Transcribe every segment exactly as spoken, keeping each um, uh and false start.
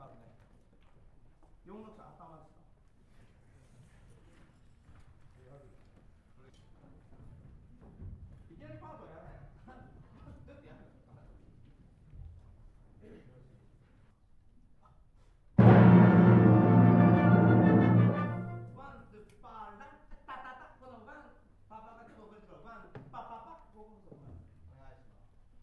まずね、よんの頭ですか。いきなりパートやらないの。どうやってやるの。ワン、ツー、パーラン、タタタ、このワン、パパがちょっと遅れてからワン、パパパ、こここそお願いします。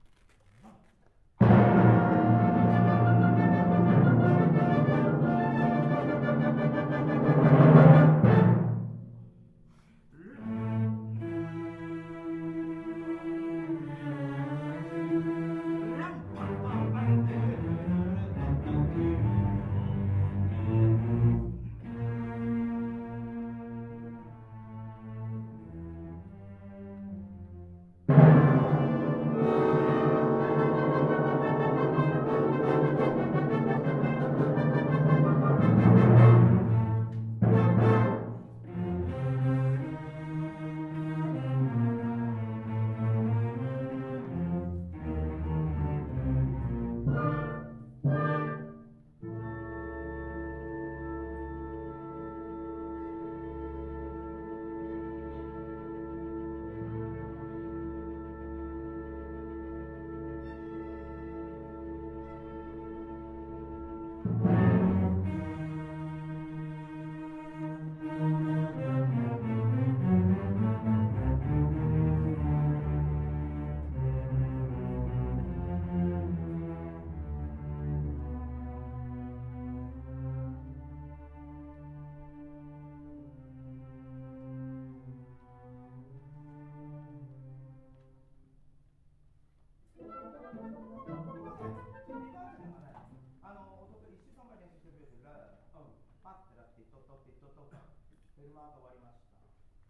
フェルマーが終わりました。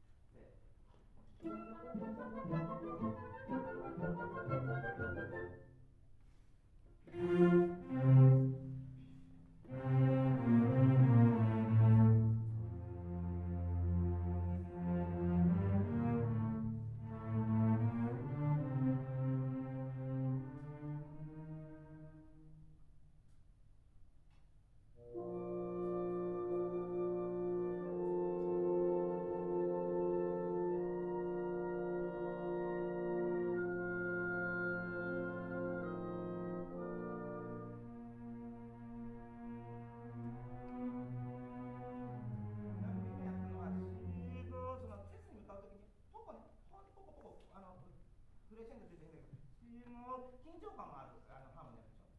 緊張感もあるあのハーモニーでしょ。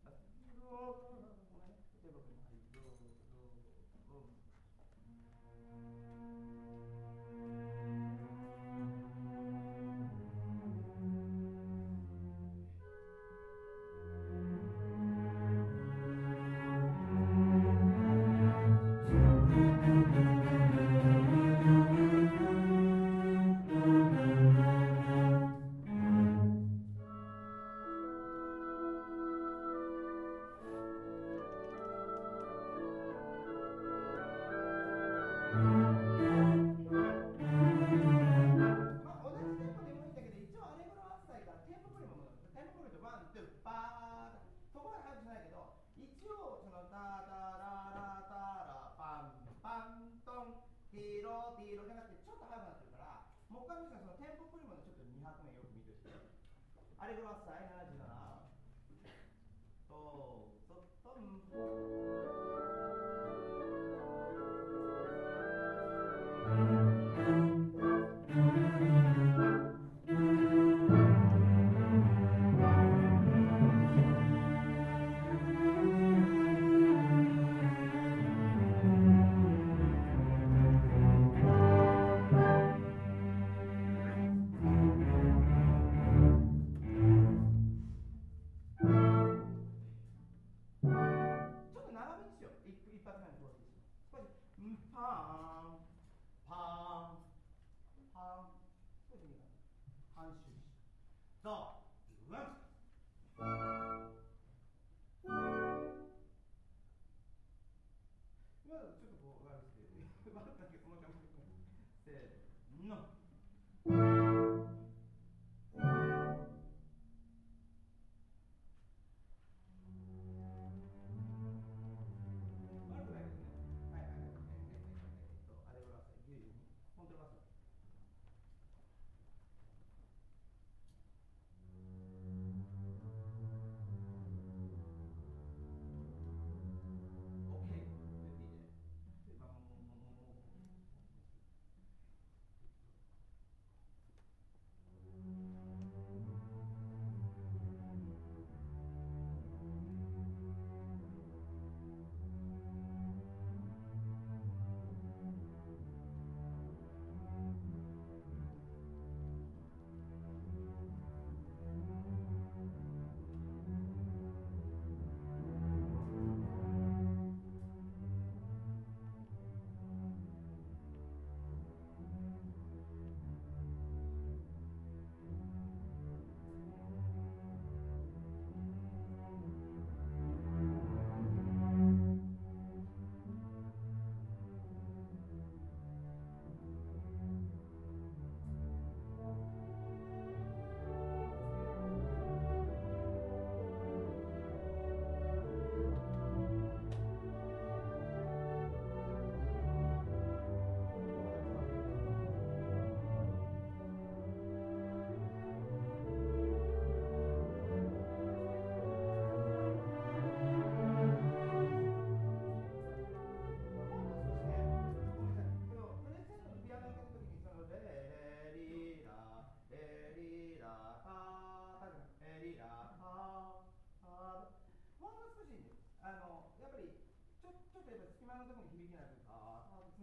アレグロはさいななじゅうななとそっとん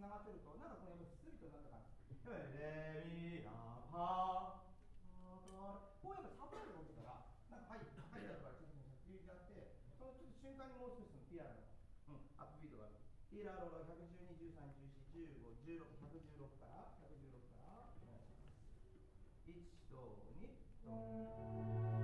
つながってると、なんかこのやっぱりスリッとなんだか、やっぱりレミラパー、こうやっぱサブライブが起きたら、なんかはい、はいだとかちょっと言っちゃって、そのちょっと瞬間にもう少しそのピアノの、うん、アップビートがある。ピアノがひゃくじゅうに、じゅうさん、じゅうよん、じゅうご、じゅうろく、ひゃくじゅうろくから、ひゃくじゅうろくから、いちとにと。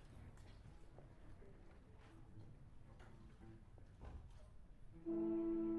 うん。